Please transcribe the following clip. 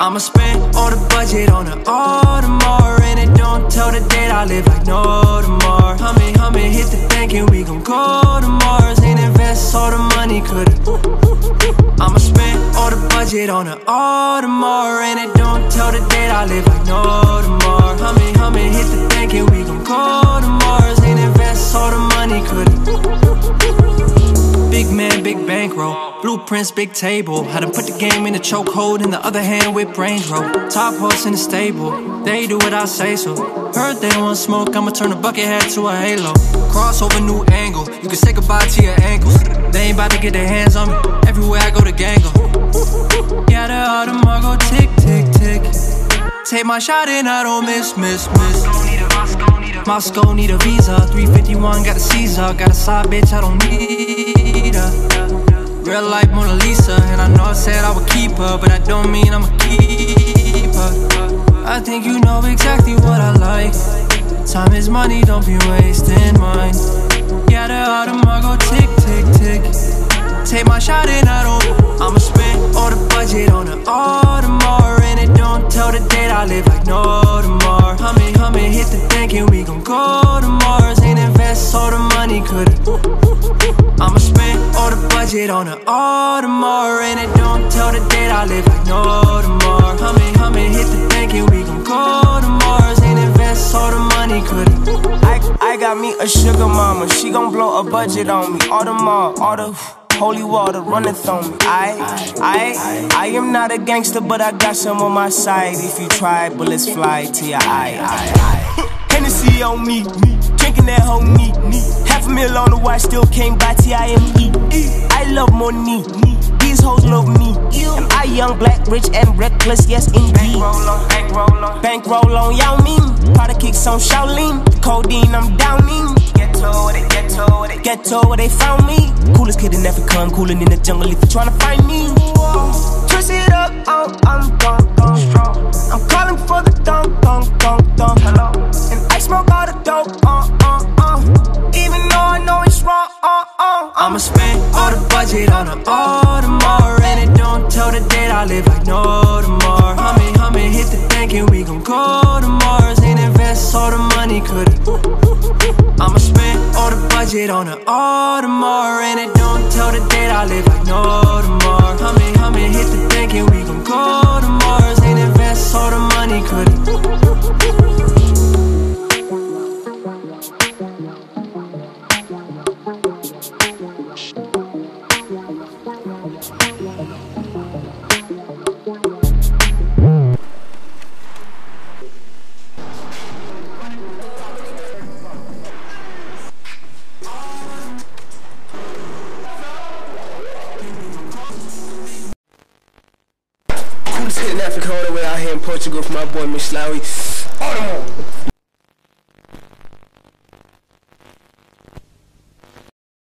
I'ma spend all the budget on an Audemars, and it don't tell the date, I live like no tomorrow. Humming, hit the bank and we gon' go to Mars, and invest all the money, I'ma spend all the budget on an Audemars, and it don't tell the date, I live like no tomorrow. Humming, hit the bank and we gon' go to Mars, and invest all the money, Big man, big bankroll, blueprints, big table. Had to put the game in a chokehold, in the other hand with brains roll. Top horse in the stable, they do what I say so. Heard they want smoke, I'ma turn a bucket hat to a halo. Crossover, new angle, you can say goodbye to your ankles. They ain't about to get their hands on me, everywhere I go the gang go. Yeah, the Audemars go tick, tick, tick. Take my shot and I don't miss. Moscow need a visa, 351 got a Caesar. Got a side bitch, I don't need her. Real life Mona Lisa, and I know I said I would keep her, but I don't mean I'ma keep her. I think you know exactly what I like. Time is money, don't be wasting mine. Yeah, the Audemars go tick, tick, tick. Take my shot and I don't. I'ma spend all the budget on an Audemars, and it don't tell the date, I live like no tomorrow. Humming, hit the bank and we gon' go to Mars, and invest all the money, I'ma spend all the budget on an Audemars, and it don't tell the date, I live like no tomorrow. Humming, hit the bank and we gon' go to Mars, and invest all the money, I got me a sugar mama, she gon' blow a budget on me. Audemars, all the holy water runneth on me. I am not a gangster, but I got some on my side. If you try, bullets fly to your eye. Hennessy on me, drinking that whole neat. $500,000 on the watch, still can't buy TIME. I love money, these hoes love me. Am I young, black, rich, and reckless? Yes, indeed. Bankroll on Yao Ming. Product kicks on Shaolin. Codeine, I'm downing. Ghetto where they found me. Coolest kid in Africa, I'm coolin' in the jungle if you tryna find me. Twist it up, I'm gone. I'm calling for the dunk. Hello. And I smoke all the dope, even though I know it's wrong, I'ma spend all the budget on an Audemars, and it don't tell the date, I live like no tomorrow. Humming, hit the bank and we gon' go to Mars, and invest all the money, I'ma spend all the budget on an Audemars, and it don't tell the date, I live like no tomorrow. Humming, hit the bank and we gon' go to Mars, and invest all the money, Coolest kid in Africa, all the way out here in Portugal for my boy Miss Lowry. Audemars.